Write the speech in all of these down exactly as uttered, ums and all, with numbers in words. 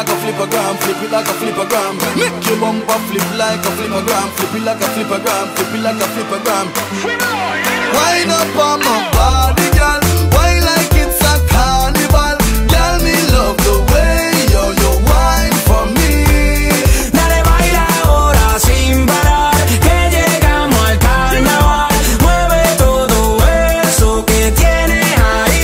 like a flippergram, flip it like a flippergram. Make your bumper flip like a flippergram, flip it like a flippergram, flip it like a flippergram. Wind up on my body, girl. Why like it's a carnival? Girl, me love the way you you wine for me. Dale, baila ahora sin parar, que llegamos al carnaval. Mueve todo eso que tienes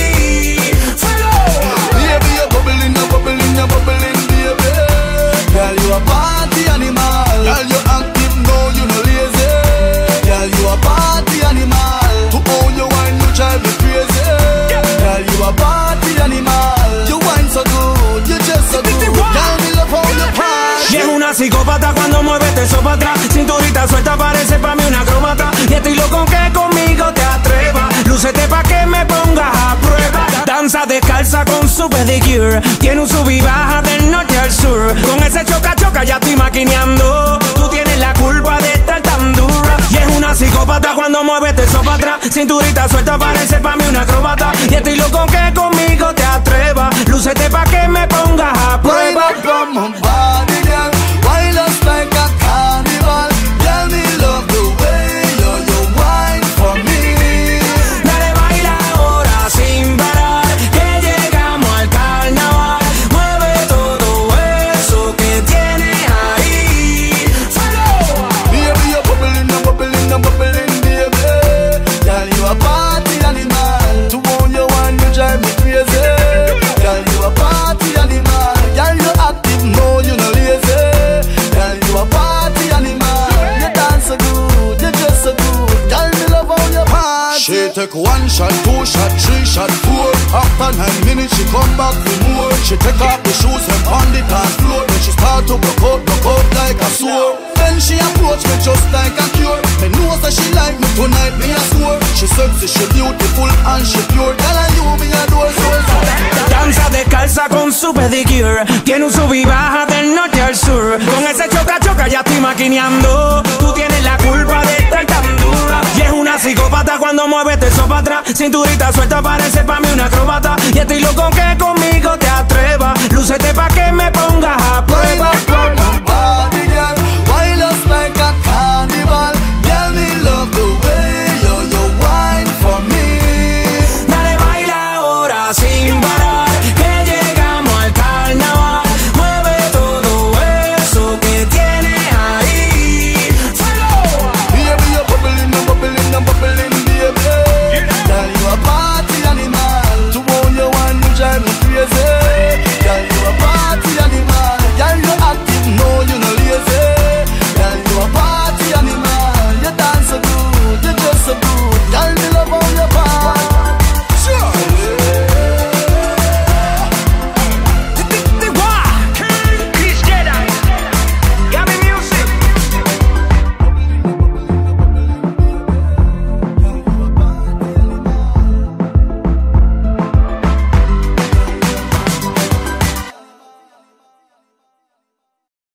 ahí. ¡Fuego! Baby, you're bubbling, you're bubbling, you're bubbling, baby. Girl, you a party animal. Girl, you active, no, you no lazy. Girl, you a party animal. To own your wine, you drive me crazy. Girl, you a party animal. You wine so good, you just so good. Girl, me love how you party. Y es una psicópata cuando mueve eso para atrás. Cinturita suelta, parece pa' mí una acróbata. Y estoy loco que conmigo te atrevas. Lúcete pa' que me pongas a prueba. Danza descalza con su pedicure. Tiene un sub y baja del norte al sur. Con ese choca choca ya estoy maquineando. Tú tienes la culpa de estar tan dura. Y es una psicópata cuando mueve eso para atrás. Cinturita suelta, parece pa' mí una acróbata. Y estoy loco que conmigo te atrevas. Lúcete pa' que me pongas a prueba. Wind up on my body, girl. Wind us like a carnival. Girl, me love the way you you wine for me. Dale, baila ahora sin parar, que llegamos al carnaval. Mueve todo eso que tienes ahí. ¡Fuego! Baby, you're bubbling, you're bubbling, you're bubbling, baby. Girl, you a party animal. To own your wine, you drive me crazy. Girl, you a party animal. Girl, you active, no, you no lazy. Girl, you a party animal. You dance so good, you dress so good. Girl, me love how you party. She take one shot, two shot, three shot, four. After nine minutes, she come back for more. She take off the shoes and on the dance floor. Then she start to broke out, broke out like a sword. Then she approach me just like a cure. Me know that she like me tonight, me a swore. She sexy, she beautiful and she pure. Girl, and you me adore so so. Danza descalza con su pedicure. Tiene un sub y baja del norte al sur. Con ese choca choca ya estoy maquineando. Tú tienes la culpa de estar tan dura. Y es una psicópata cuando mueve eso para atrás. Cinturita suelta, parece pa' mí una acróbata. Y estoy loco que conmigo te atrevas. Lúcete pa' que me pongas a prueba.